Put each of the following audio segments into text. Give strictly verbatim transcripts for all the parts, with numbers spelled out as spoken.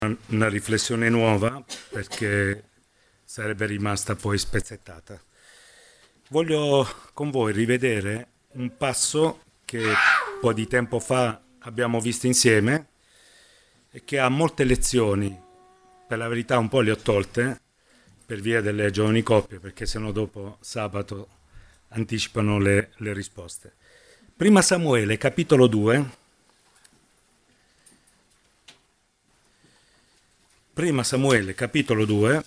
una riflessione nuova perché sarebbe rimasta poi spezzettata. Voglio con voi rivedere un passo che un po' di tempo fa abbiamo visto insieme e che ha molte lezioni. Per la verità un po' le ho tolte per via delle giovani coppie, perché sennò dopo sabato anticipano le, le risposte. Prima Samuele, capitolo due. Prima Samuele, capitolo due,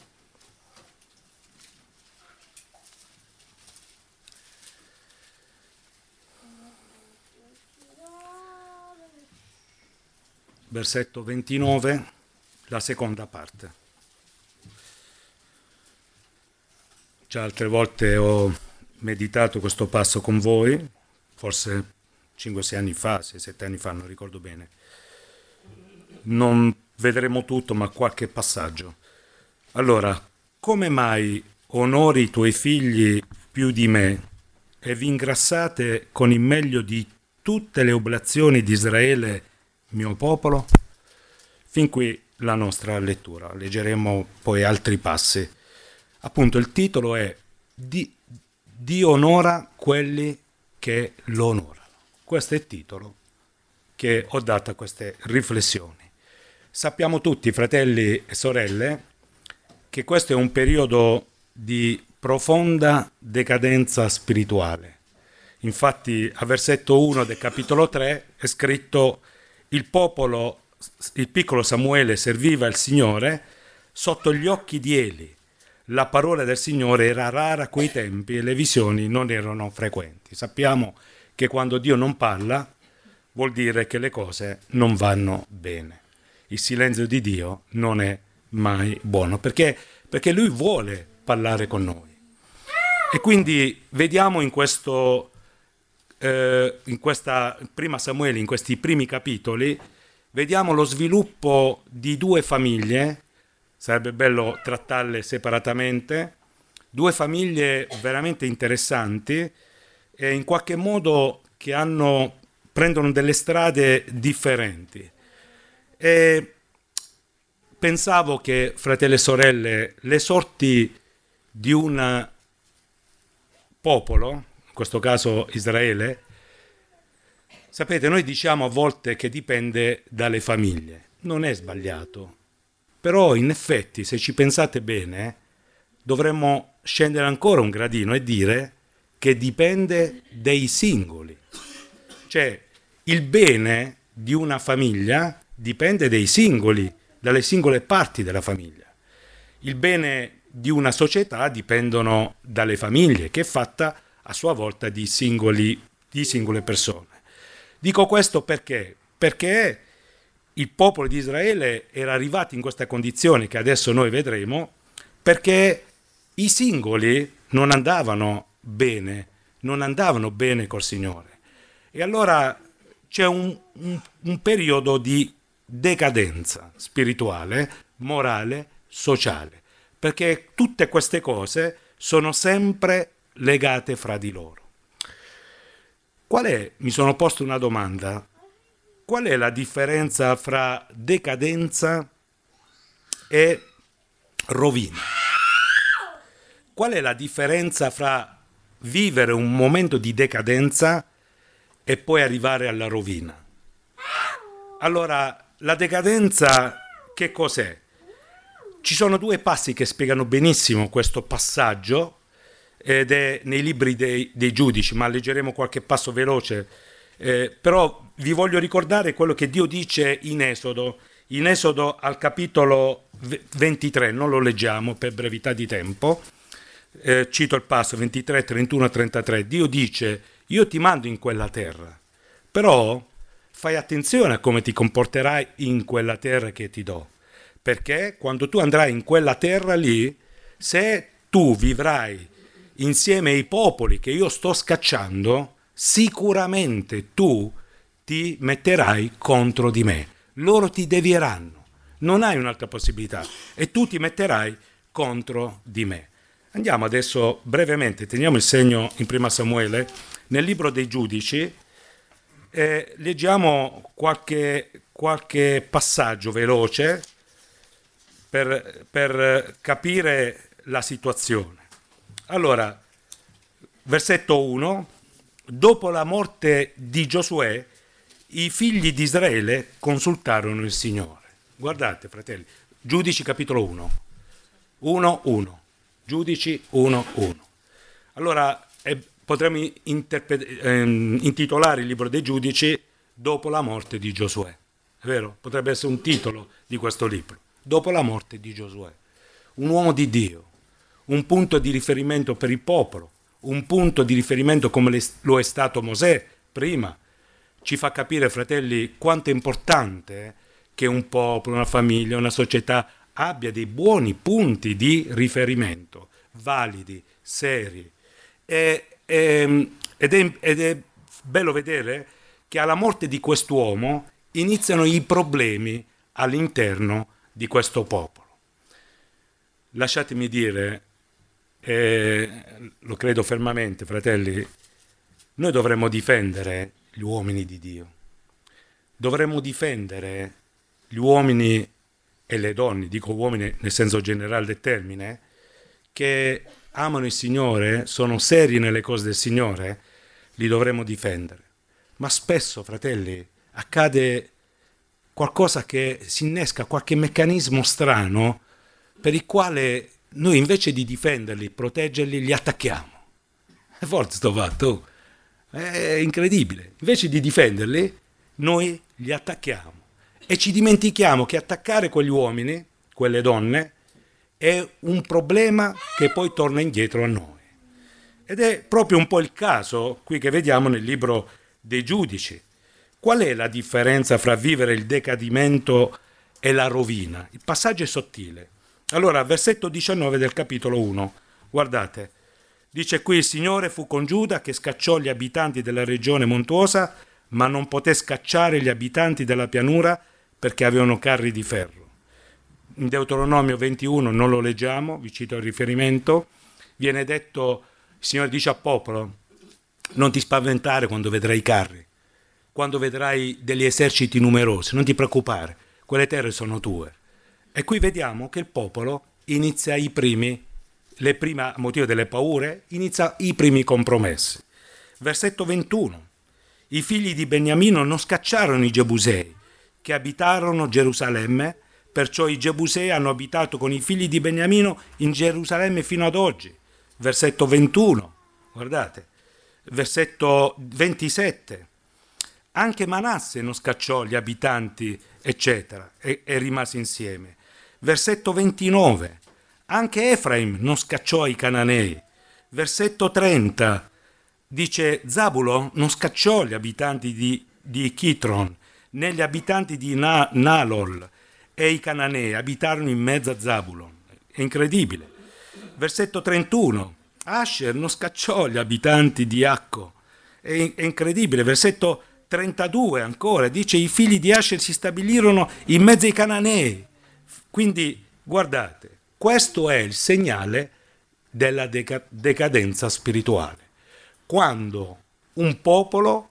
versetto ventinove, la seconda parte. Già altre volte ho meditato questo passo con voi, forse cinque sei anni fa, sei sette anni fa, non ricordo bene. Non vedremo tutto, ma qualche passaggio. Allora, come mai onori i tuoi figli più di me e vi ingrassate con il meglio di tutte le oblazioni di Israele, mio popolo? Fin qui la nostra lettura. Leggeremo poi altri passi. Appunto, il titolo è Di, Dio onora quelli che lo onorano. Questo è il titolo che ho dato a queste riflessioni. Sappiamo tutti, fratelli e sorelle, che questo è un periodo di profonda decadenza spirituale. Infatti, a versetto uno del capitolo tre è scritto: il popolo, il piccolo Samuele serviva il Signore sotto gli occhi di Eli. La parola del Signore era rara a quei tempi e le visioni non erano frequenti. Sappiamo che quando Dio non parla vuol dire che le cose non vanno bene. Il silenzio di Dio non è mai buono, perché, perché Lui vuole parlare con noi. E quindi vediamo in questo, eh, in questa prima Samuele, in questi primi capitoli, vediamo lo sviluppo di due famiglie, sarebbe bello trattarle separatamente, due famiglie veramente interessanti e in qualche modo che hanno, prendono delle strade differenti. E pensavo che, fratelli e sorelle, le sorti di un popolo, in questo caso Israele, sapete, noi diciamo a volte che dipende dalle famiglie. Non è sbagliato, però in effetti, se ci pensate bene, dovremmo scendere ancora un gradino e dire che dipende dai singoli. Cioè, il bene di una famiglia dipende dai singoli, dalle singole parti della famiglia. Il bene di una società dipendono dalle famiglie, che è fatta a sua volta di singoli, di singole persone. Dico questo perché? Perché il popolo di Israele era arrivato in questa condizione che adesso noi vedremo, perché i singoli non andavano bene, non andavano bene col Signore. E allora c'è un, un, un periodo di decadenza spirituale, morale, sociale, perché tutte queste cose sono sempre legate fra di loro. Qual è, mi sono posto una domanda, qual è la differenza fra decadenza e rovina? Qual è la differenza fra vivere un momento di decadenza e poi arrivare alla rovina? Allora, la decadenza che cos'è? Ci sono due passi che spiegano benissimo questo passaggio ed è nei libri dei, dei giudici, ma leggeremo qualche passo veloce. Eh, però vi voglio ricordare quello che Dio dice in Esodo, in Esodo al capitolo ventitré, non lo leggiamo per brevità di tempo, eh, cito il passo ventitré, trentuno e trentatré. Dio dice: io ti mando in quella terra, però fai attenzione a come ti comporterai in quella terra che ti do, perché quando tu andrai in quella terra lì, se tu vivrai insieme ai popoli che io sto scacciando, sicuramente tu ti metterai contro di me. Loro ti devieranno. Non hai un'altra possibilità. E tu ti metterai contro di me. Andiamo adesso brevemente, teniamo il segno in prima Samuele, nel libro dei Giudici, Eh, leggiamo qualche, qualche passaggio veloce per, per capire la situazione. Allora, versetto uno, dopo la morte di Giosuè, i figli di Israele consultarono il Signore. Guardate, fratelli, Giudici capitolo uno, uno, uno, Giudici uno, uno. Allora, eh, potremmo interpre- ehm, intitolare il libro dei Giudici dopo la morte di Giosuè. È vero? Potrebbe essere un titolo di questo libro. Dopo la morte di Giosuè. Un uomo di Dio, un punto di riferimento per il popolo, un punto di riferimento come lo è stato Mosè prima. Ci fa capire, fratelli, quanto è importante che un popolo, una famiglia, una società abbia dei buoni punti di riferimento, validi, seri. E, e, ed, è, ed è bello vedere che alla morte di quest'uomo iniziano i problemi all'interno di questo popolo. Lasciatemi dire, eh, lo credo fermamente, fratelli, noi dovremmo difendere gli uomini di Dio. Dovremmo difendere gli uomini e le donne, dico uomini nel senso generale del termine, che amano il Signore, sono seri nelle cose del Signore, li dovremmo difendere. Ma spesso, fratelli, accade qualcosa che si innesca, qualche meccanismo strano per il quale noi invece di difenderli, proteggerli, li attacchiamo. È forte sto fatto, è incredibile. Invece di difenderli, noi li attacchiamo e ci dimentichiamo che attaccare quegli uomini, quelle donne, è un problema che poi torna indietro a noi. Ed è proprio un po' il caso qui che vediamo nel libro dei Giudici. Qual è la differenza fra vivere il decadimento e la rovina? Il passaggio è sottile. Allora, versetto diciannove del capitolo uno, guardate, dice qui: il Signore fu con Giuda che scacciò gli abitanti della regione montuosa, ma non poté scacciare gli abitanti della pianura perché avevano carri di ferro. In Deuteronomio ventuno non lo leggiamo, vi cito il riferimento, viene detto, il Signore dice al popolo: non ti spaventare quando vedrai i carri, quando vedrai degli eserciti numerosi, non ti preoccupare, quelle terre sono tue. E qui vediamo che il popolo inizia i primi, le prime, a motivo delle paure, inizia i primi compromessi. Versetto ventuno. I figli di Beniamino non scacciarono i Gebusei, che abitarono Gerusalemme, perciò i Gebusei hanno abitato con i figli di Beniamino in Gerusalemme fino ad oggi. Versetto ventuno, guardate. Versetto ventisette. Anche Manasse non scacciò gli abitanti, eccetera, e, e rimase insieme. Versetto ventinove. Anche Efraim non scacciò i Cananei. Versetto trenta. Dice: Zabulo non scacciò gli abitanti di, di Chitron, né gli abitanti di Na, Nalol, e i Cananei abitarono in mezzo a Zabulon. È incredibile. Versetto trentuno. Asher non scacciò gli abitanti di Acco. È, è incredibile. Versetto trentadue ancora dice: i figli di Asher si stabilirono in mezzo ai Cananei. Quindi guardate, questo è il segnale della deca- decadenza spirituale. Quando un popolo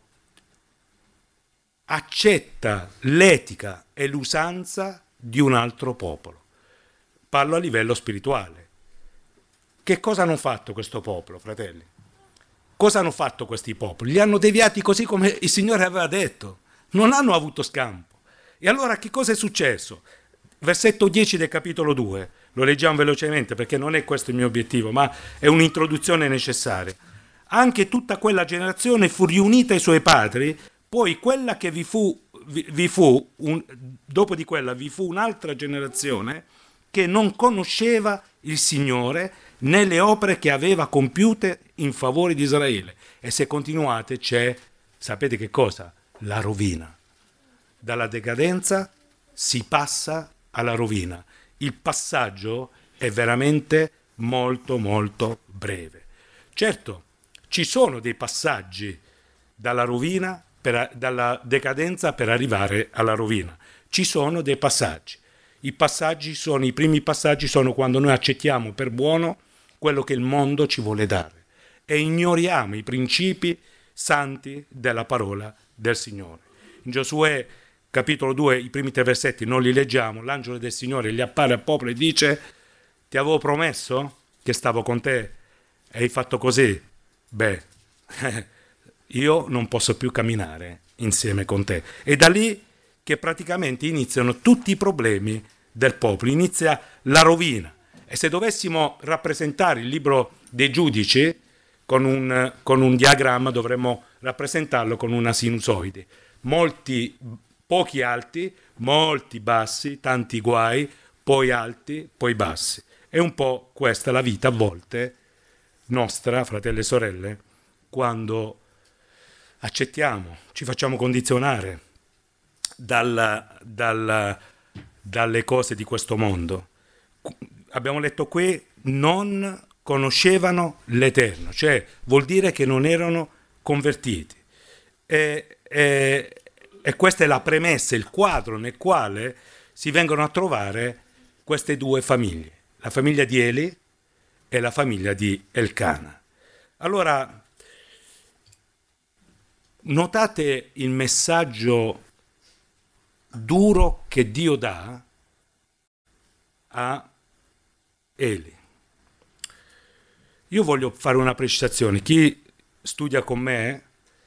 accetta l'etica e l'usanza di un altro popolo. Parlo a livello spirituale. Che cosa hanno fatto questo popolo, fratelli? Cosa hanno fatto questi popoli? Li hanno deviati così come il Signore aveva detto. Non hanno avuto scampo. E allora che cosa è successo? Versetto dieci del capitolo due. Lo leggiamo velocemente perché non è questo il mio obiettivo, ma è un'introduzione necessaria. Anche tutta quella generazione fu riunita ai suoi padri, poi quella che vi fu, vi, vi fu un, dopo di quella vi fu un'altra generazione che non conosceva il Signore né le opere che aveva compiute in favore di Israele. E se continuate c'è, sapete che cosa? La rovina. Dalla decadenza si passa alla rovina. Il passaggio è veramente molto molto breve. Certo, ci sono dei passaggi dalla rovina, per, dalla decadenza per arrivare alla rovina. Ci sono dei passaggi. I passaggi sono, i primi passaggi sono quando noi accettiamo per buono quello che il mondo ci vuole dare e ignoriamo i principi santi della parola del Signore. In Giosuè capitolo due, i primi tre versetti non li leggiamo, l'angelo del Signore gli appare al popolo e dice: ti avevo promesso che stavo con te e hai fatto così. Beh, io non posso più camminare insieme con te. E da lì che praticamente iniziano tutti i problemi del popolo, inizia la rovina. E se dovessimo rappresentare il libro dei giudici con un, con un diagramma, dovremmo rappresentarlo con una sinusoide. Molti, pochi alti, molti bassi, tanti guai, poi alti, poi bassi. È un po' questa la vita a volte nostra, fratelli e sorelle, quando accettiamo, ci facciamo condizionare dal, dal, dalle cose di questo mondo. Abbiamo letto qui, non conoscevano l'Eterno, cioè vuol dire che non erano convertiti. E, e, e questa è la premessa, il quadro nel quale si vengono a trovare queste due famiglie, la famiglia di Eli e la famiglia di Elcana. Allora, notate il messaggio duro che Dio dà a Eli. Io voglio fare una precisazione. Chi studia con me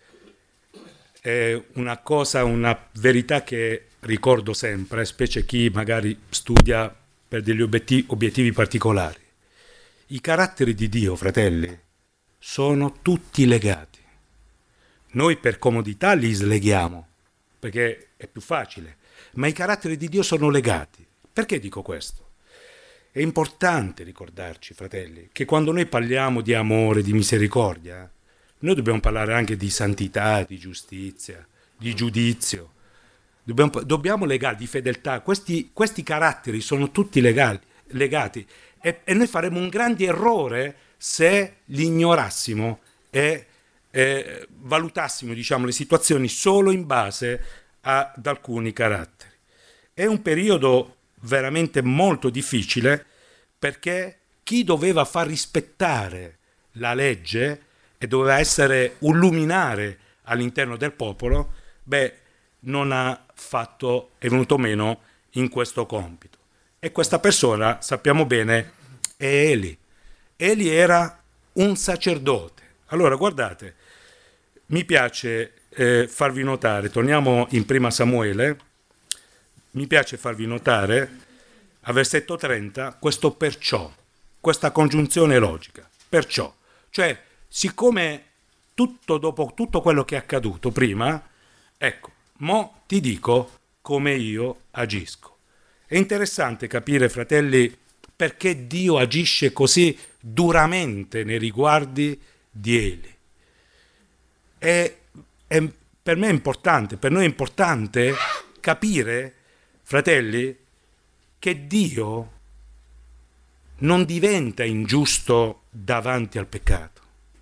è una cosa, una verità che ricordo sempre, specie chi magari studia per degli obiettivi, obiettivi particolari. I caratteri di Dio, fratelli, sono tutti legati. Noi per comodità li sleghiamo, perché è più facile, ma i caratteri di Dio sono legati. Perché dico questo? È importante ricordarci, fratelli, che quando noi parliamo di amore, di misericordia, noi dobbiamo parlare anche di santità, di giustizia, di giudizio. Dobbiamo, dobbiamo legare di fedeltà. Questi, questi caratteri sono tutti legali, legati e, e noi faremo un grande errore se li ignorassimo e eh, valutassimo, diciamo, le situazioni solo in base ad alcuni caratteri. È un periodo veramente molto difficile, perché chi doveva far rispettare la legge e doveva essere un luminare all'interno del popolo, beh, non ha fatto, è venuto meno in questo compito. E questa persona, sappiamo bene, è Eli. Eli era un sacerdote. Allora, guardate, mi piace eh, farvi notare, torniamo in prima Samuele, mi piace farvi notare a versetto trenta questo perciò, questa congiunzione logica, perciò, cioè siccome tutto dopo tutto quello che è accaduto prima, ecco, mo ti dico come io agisco. È interessante capire, fratelli, perché Dio agisce così duramente nei riguardi di Eli. È, è, per me è importante, per noi è importante capire, fratelli, che Dio non diventa ingiusto davanti al peccato.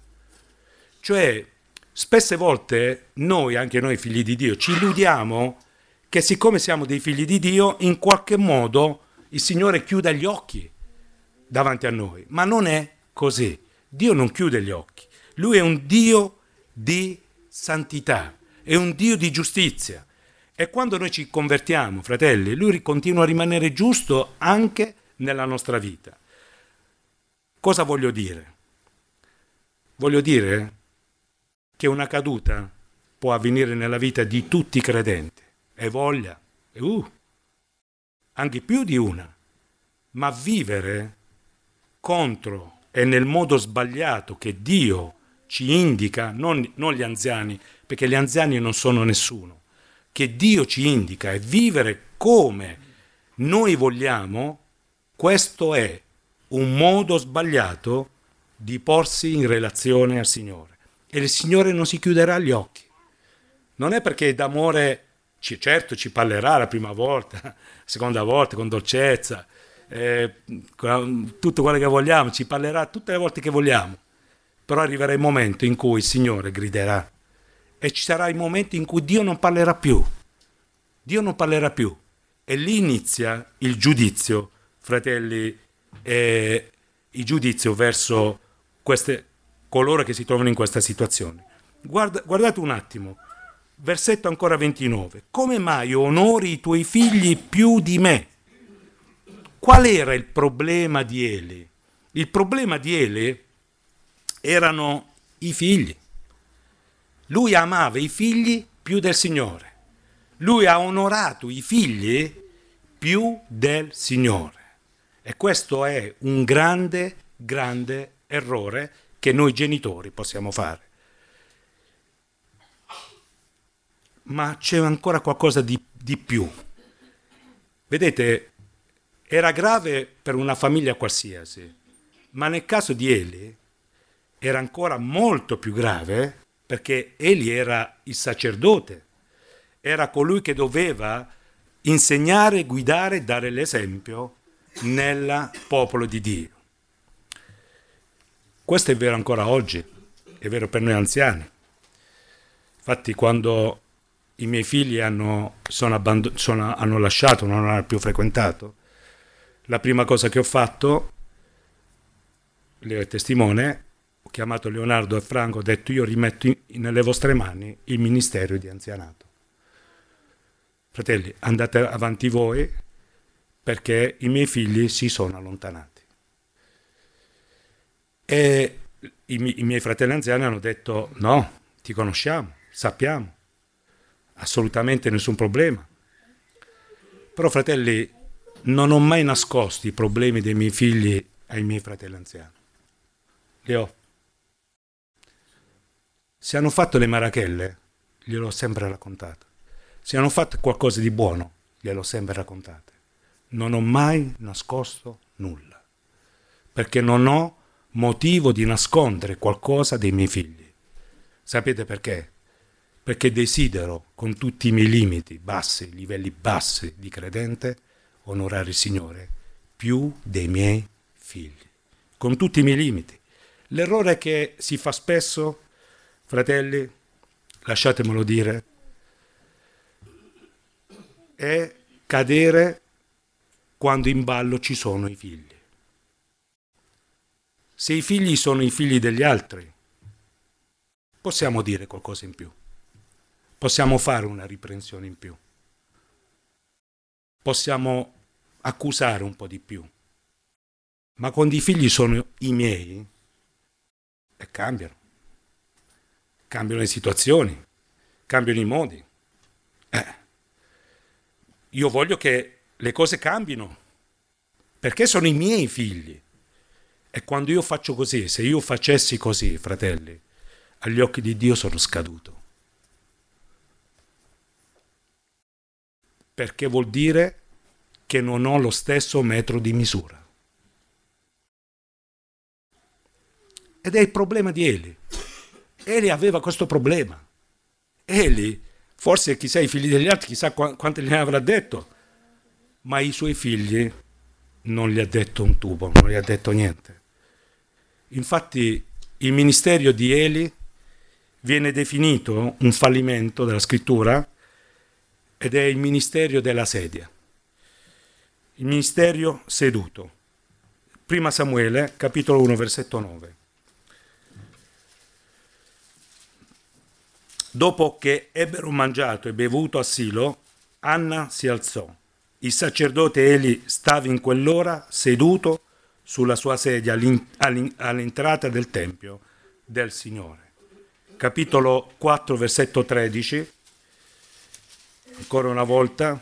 Cioè, spesse volte noi, anche noi figli di Dio, ci illudiamo che siccome siamo dei figli di Dio, in qualche modo il Signore chiuda gli occhi davanti a noi. Ma non è così. Dio non chiude gli occhi. Lui è un Dio di santità, è un Dio di giustizia. E quando noi ci convertiamo, fratelli, Lui continua a rimanere giusto anche nella nostra vita. Cosa voglio dire? Voglio dire che una caduta può avvenire nella vita di tutti i credenti, e voglia, e uh, anche più di una, ma vivere contro e nel modo sbagliato che Dio ci indica, non, non gli anziani, perché gli anziani non sono nessuno, che Dio ci indica e vivere come noi vogliamo, questo è un modo sbagliato di porsi in relazione al Signore. E il Signore non si chiuderà gli occhi. Non è perché d'amore, ci, certo ci parlerà la prima volta, la seconda volta con dolcezza, eh, con tutto quello che vogliamo, ci parlerà tutte le volte che vogliamo. Però arriverà il momento in cui il Signore griderà. E ci sarà il momento in cui Dio non parlerà più. Dio non parlerà più. E lì inizia il giudizio, fratelli, eh, il giudizio verso queste, coloro che si trovano in questa situazione. Guarda, guardate un attimo, Versetto ancora ventinove. Come mai onori i tuoi figli più di me? Qual era il problema di Eli? Il problema di Eli erano i figli. Lui amava i figli più del Signore. Lui ha onorato i figli più del Signore. E questo è un grande, grande errore che noi genitori possiamo fare. Ma c'è ancora qualcosa di, di più. Vedete, era grave per una famiglia qualsiasi, ma nel caso di Eli era ancora molto più grave perché Eli era il sacerdote, era colui che doveva insegnare, guidare, dare l'esempio nel popolo di Dio. Questo è vero ancora oggi, è vero per noi anziani. Infatti quando i miei figli hanno, sono abbandon- sono, hanno lasciato, non hanno più frequentato, la prima cosa che ho fatto, Leo è testimone, ho chiamato Leonardo e Franco, ho detto io rimetto in, nelle vostre mani il ministero di anzianato. Fratelli, andate avanti voi perché i miei figli si sono allontanati. E i, mi- i miei fratelli anziani hanno detto no, ti conosciamo, sappiamo, assolutamente nessun problema. Però fratelli, non ho mai nascosto i problemi dei miei figli ai miei fratelli anziani. Li ho. Se hanno fatto le marachelle, gliel'ho sempre raccontato. Se hanno fatto qualcosa di buono, gliel'ho sempre raccontato. Non ho mai nascosto nulla, perché non ho motivo di nascondere qualcosa dei miei figli. Sapete perché? Perché desidero, con tutti i miei limiti bassi, livelli bassi di credente, onorare il Signore più dei miei figli, con tutti i miei limiti. L'errore che si fa spesso, fratelli, lasciatemelo dire, è cadere quando in ballo ci sono i figli. Se i figli sono i figli degli altri, possiamo dire qualcosa in più. Possiamo fare una riprensione in più. Possiamo accusare un po' di più. Ma quando i figli sono i miei, e cambiano. Cambiano le situazioni, cambiano i modi. Eh. Io voglio che le cose cambino, perché sono i miei figli. E quando io faccio così, se io facessi così, fratelli, agli occhi di Dio sono scaduto. Perché vuol dire che non ho lo stesso metro di misura. Ed è il problema di Eli. Eli aveva questo problema. Eli, forse chissà i figli degli altri, chissà qu- quante ne avrà detto, ma i suoi figli non gli ha detto un tubo, non gli ha detto niente. Infatti il ministero di Eli viene definito un fallimento della scrittura ed è il ministero della sedia, il ministero seduto. Prima Samuele, capitolo uno, versetto nove. Dopo che ebbero mangiato e bevuto a Silo, Anna si alzò. Il sacerdote Eli stava in quell'ora seduto sulla sua sedia all'entrata del Tempio del Signore. Capitolo quattro, versetto tredici. Ancora una volta.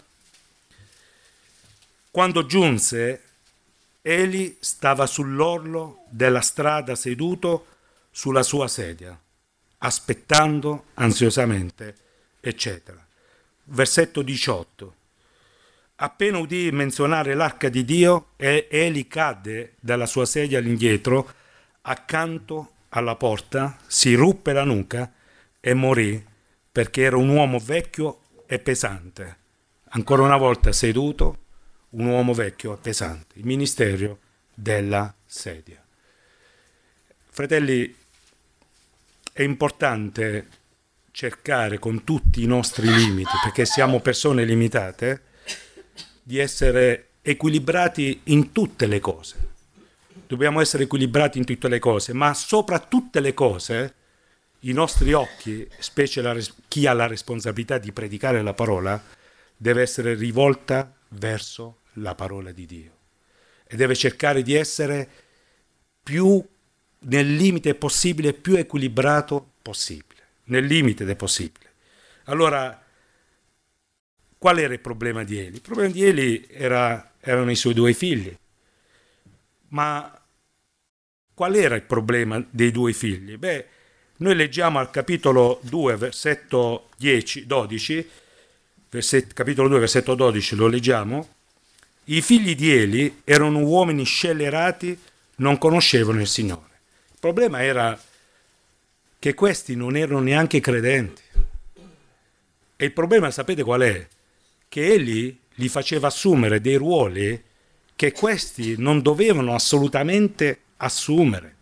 Quando giunse, Eli stava sull'orlo della strada seduto sulla sua sedia, aspettando ansiosamente, eccetera. Versetto diciotto. Appena udì menzionare l'arca di Dio, Eli cadde dalla sua sedia all'indietro, accanto alla porta, si ruppe la nuca e morì, perché era un uomo vecchio e pesante. Ancora una volta seduto, un uomo vecchio e pesante. Il ministero della sedia. Fratelli, è importante cercare con tutti i nostri limiti, perché siamo persone limitate, di essere equilibrati in tutte le cose. Dobbiamo essere equilibrati in tutte le cose, ma sopra tutte le cose i nostri occhi, specie la, chi ha la responsabilità di predicare la parola, deve essere rivolta verso la parola di Dio e deve cercare di essere più nel limite possibile, più equilibrato possibile, nel limite del possibile. Allora, qual era il problema di Eli? Il problema di Eli era, erano i suoi due figli. Ma qual era il problema dei due figli? Beh, noi leggiamo al capitolo due, versetto dieci, dodici, verset, capitolo due, versetto dodici, lo leggiamo. I figli di Eli erano uomini scellerati, non conoscevano il Signore. Il problema era che questi non erano neanche credenti. E il problema, sapete qual è? Che Eli li faceva assumere dei ruoli che questi non dovevano assolutamente assumere.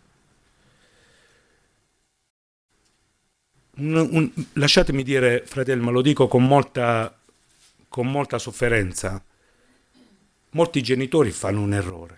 Un, un, lasciatemi dire, fratelli, ma lo dico con molta, con molta sofferenza, molti genitori fanno un errore.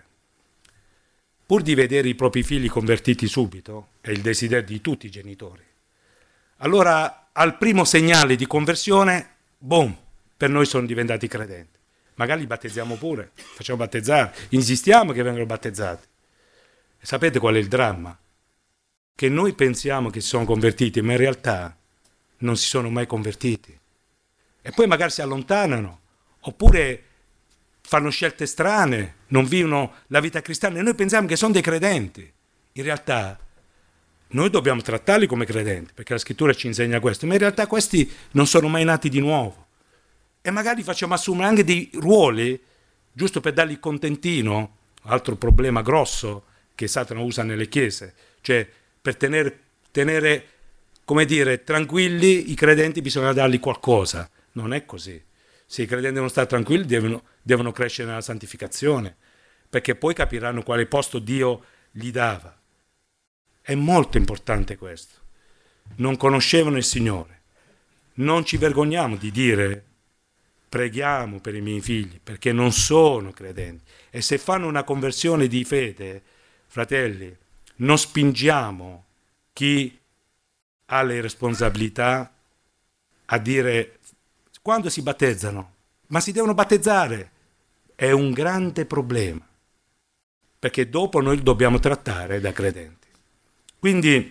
Pur di vedere i propri figli convertiti subito, è il desiderio di tutti i genitori, allora al primo segnale di conversione, boom, per noi sono diventati credenti. Magari li battezziamo pure, facciamo battezzare, insistiamo che vengano battezzati. E sapete qual è il dramma? Che noi pensiamo che si sono convertiti, ma in realtà non si sono mai convertiti. E poi magari si allontanano, oppure fanno scelte strane, non vivono la vita cristiana e noi pensiamo che sono dei credenti. In realtà noi dobbiamo trattarli come credenti, perché la scrittura ci insegna questo, ma in realtà questi non sono mai nati di nuovo. E magari facciamo assumere anche dei ruoli, giusto per dargli contentino, altro problema grosso che Satana usa nelle chiese, cioè per tenere, tenere, come dire, tranquilli i credenti bisogna dargli qualcosa. Non è così. Se i credenti devono stare tranquilli, devono, devono crescere nella santificazione, perché poi capiranno quale posto Dio gli dava. È molto importante questo. Non conoscevano il Signore. Non ci vergogniamo di dire preghiamo per i miei figli, perché non sono credenti. E se fanno una conversione di fede, fratelli, non spingiamo chi ha le responsabilità a dire quando si battezzano, ma si devono battezzare. È un grande problema, perché dopo noi li dobbiamo trattare da credenti. Quindi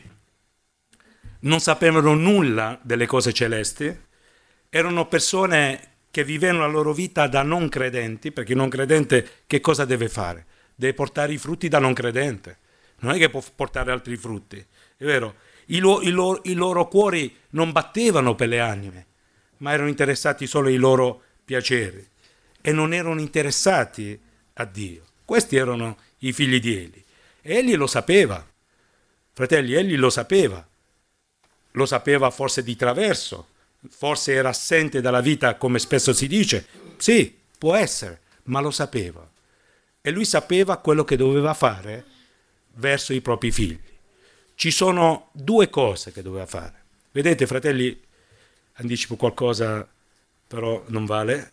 non sapevano nulla delle cose celesti, erano persone che vivevano la loro vita da non credenti, perché il non credente che cosa deve fare? Deve portare i frutti da non credente, non è che può portare altri frutti, è vero? I, lo, i, loro, i loro cuori non battevano per le anime, ma erano interessati solo ai loro piaceri e non erano interessati a Dio. Questi erano i figli di Eli e egli lo sapeva, fratelli, egli lo sapeva, lo sapeva forse di traverso, forse era assente dalla vita come spesso si dice, sì, può essere, ma lo sapeva e lui sapeva quello che doveva fare verso i propri figli. Ci sono due cose che doveva fare. Vedete, fratelli, anticipo qualcosa, però non vale.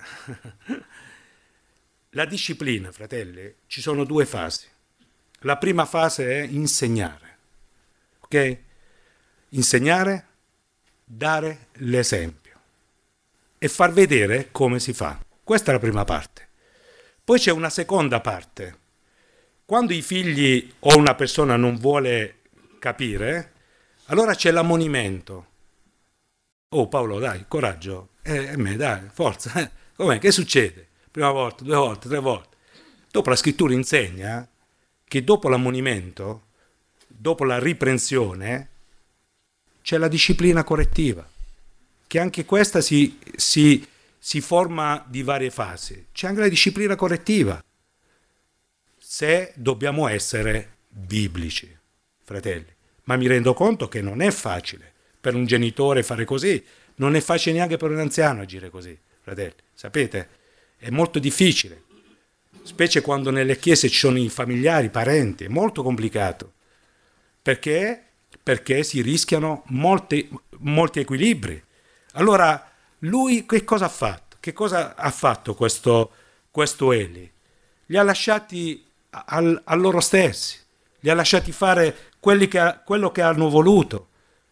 La disciplina, fratelli, ci sono due fasi. La prima fase è insegnare, ok? Insegnare, dare l'esempio e far vedere come si fa. Questa è la prima parte. Poi c'è una seconda parte. Quando i figli o una persona non vuole capire, allora c'è l'ammonimento. Oh Paolo, dai, coraggio. Eh, a me, dai, forza. Eh. Com'è? Che succede? Prima volta, due volte, tre volte. Dopo la scrittura insegna che dopo l'ammonimento, dopo la riprensione, c'è la disciplina correttiva, che anche questa si, si, si forma di varie fasi. C'è anche la disciplina correttiva, se dobbiamo essere biblici, fratelli. Ma mi rendo conto che non è facile per un genitore fare così, non è facile neanche per un anziano agire così, fratelli. Sapete? È molto difficile, specie quando nelle chiese ci sono i familiari, i parenti, è molto complicato. Perché? Perché si rischiano molti, molti equilibri. Allora, lui che cosa ha fatto? Che cosa ha fatto questo, questo Eli? Li ha lasciati a, a loro stessi, li ha lasciati fare quelli che, quello che hanno voluto.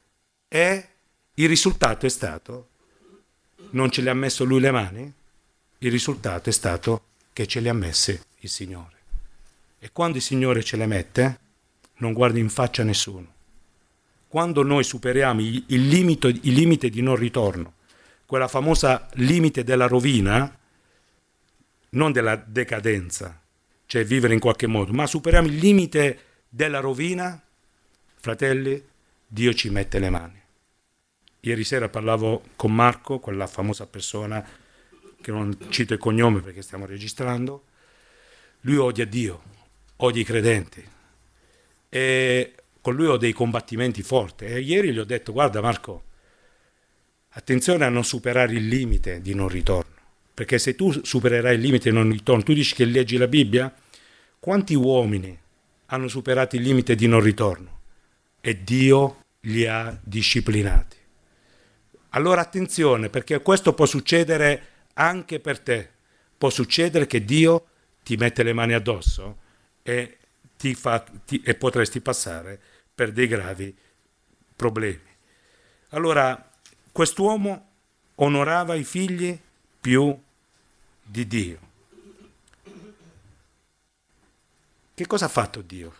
E il risultato è stato, non ce le ha messo lui le mani, il risultato è stato che ce le ha messe il Signore. E quando il Signore ce le mette, non guarda in faccia a nessuno. Quando noi superiamo il, il, limite, il limite di non ritorno, quella famosa limite della rovina, non della decadenza, cioè vivere in qualche modo, ma superiamo il limite della rovina, fratelli, Dio ci mette le mani. Ieri sera parlavo con Marco, quella famosa persona, che non cito il cognome perché stiamo registrando, lui odia Dio, odia i credenti, e con lui ho dei combattimenti forti. E ieri gli ho detto, guarda Marco, attenzione a non superare il limite di non ritorno, perché se tu supererai il limite di non ritorno, tu dici che leggi la Bibbia, quanti uomini hanno superato il limite di non ritorno e Dio li ha disciplinati? Allora attenzione, perché questo può succedere anche per te. Può succedere che Dio ti mette le mani addosso e, ti fa, ti, e potresti passare per dei gravi problemi. Allora, quest'uomo onorava i figli più di Dio. Che cosa ha fatto Dio?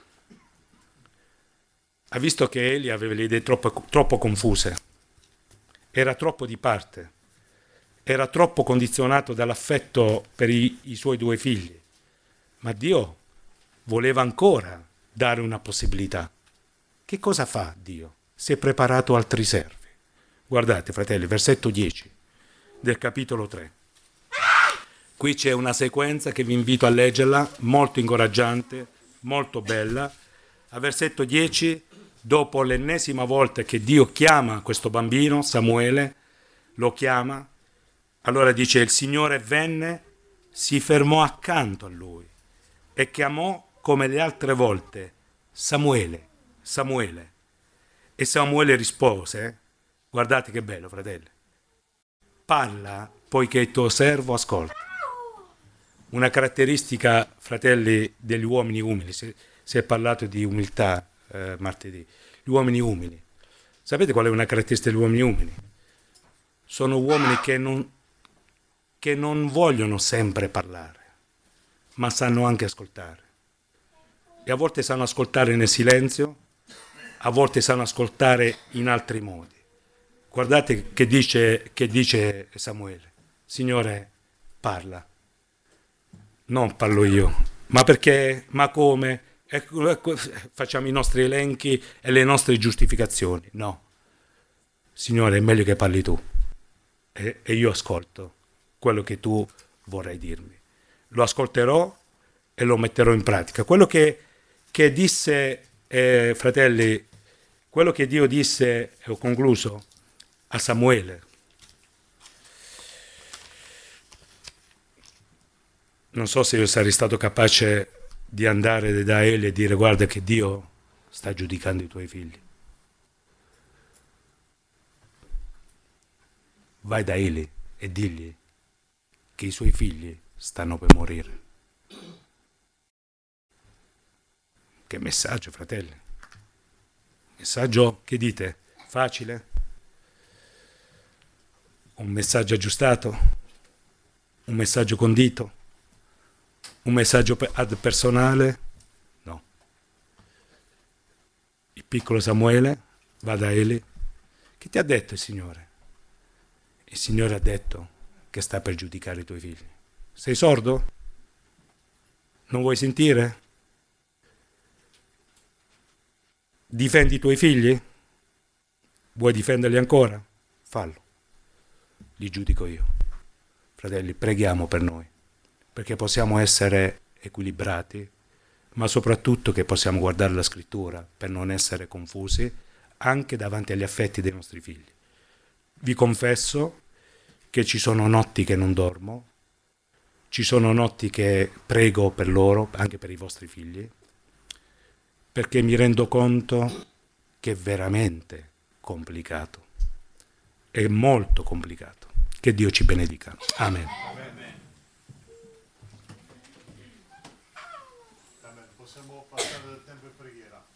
Ha visto che Eli aveva le idee troppo, troppo confuse, era troppo di parte, era troppo condizionato dall'affetto per i, i suoi due figli, ma Dio voleva ancora dare una possibilità. Che cosa fa Dio? Si è preparato altri servi. Guardate, fratelli, versetto dieci del capitolo tre. Qui c'è una sequenza che vi invito a leggerla, molto incoraggiante, molto bella. A versetto dieci, dopo l'ennesima volta che Dio chiama questo bambino, Samuele, lo chiama, allora dice, il Signore venne, si fermò accanto a lui e chiamò come le altre volte, Samuele, Samuele. E Samuele rispose, guardate che bello, fratelli, parla poiché il tuo servo ascolta. Una caratteristica, fratelli, degli uomini umili, si, si è parlato di umiltà eh, martedì, gli uomini umili. Sapete qual è una caratteristica degli uomini umili? Sono uomini che non, che non vogliono sempre parlare, ma sanno anche ascoltare. E a volte sanno ascoltare nel silenzio, a volte sanno ascoltare in altri modi. Guardate che dice, che dice Samuele, Signore, parla. Non parlo io, ma perché, ma come? Ecco, ecco, facciamo i nostri elenchi e le nostre giustificazioni. No, Signore, è meglio che parli tu e, e io ascolto quello che tu vorrai dirmi. Lo ascolterò e lo metterò in pratica. Quello che, che disse, eh, fratelli, quello che Dio disse, e ho concluso, a Samuele. Non so se io sarei stato capace di andare da Eli e dire guarda che Dio sta giudicando i tuoi figli. Vai da Eli e digli che i suoi figli stanno per morire. Che messaggio, fratelli. Messaggio, che dite? Facile? Un messaggio aggiustato? Un messaggio condito? Un messaggio ad personale? No. Il piccolo Samuele va da Eli. Che ti ha detto il Signore? Il Signore ha detto che sta per giudicare i tuoi figli. Sei sordo? Non vuoi sentire? Difendi i tuoi figli? Vuoi difenderli ancora? Fallo. Li giudico io. Fratelli, preghiamo per noi, perché possiamo essere equilibrati, ma soprattutto che possiamo guardare la scrittura per non essere confusi anche davanti agli affetti dei nostri figli. Vi confesso che ci sono notti che non dormo, ci sono notti che prego per loro, anche per i vostri figli, perché mi rendo conto che è veramente complicato, è molto complicato. Che Dio ci benedica. Amen. Amen. Possiamo passare del tempo in preghiera.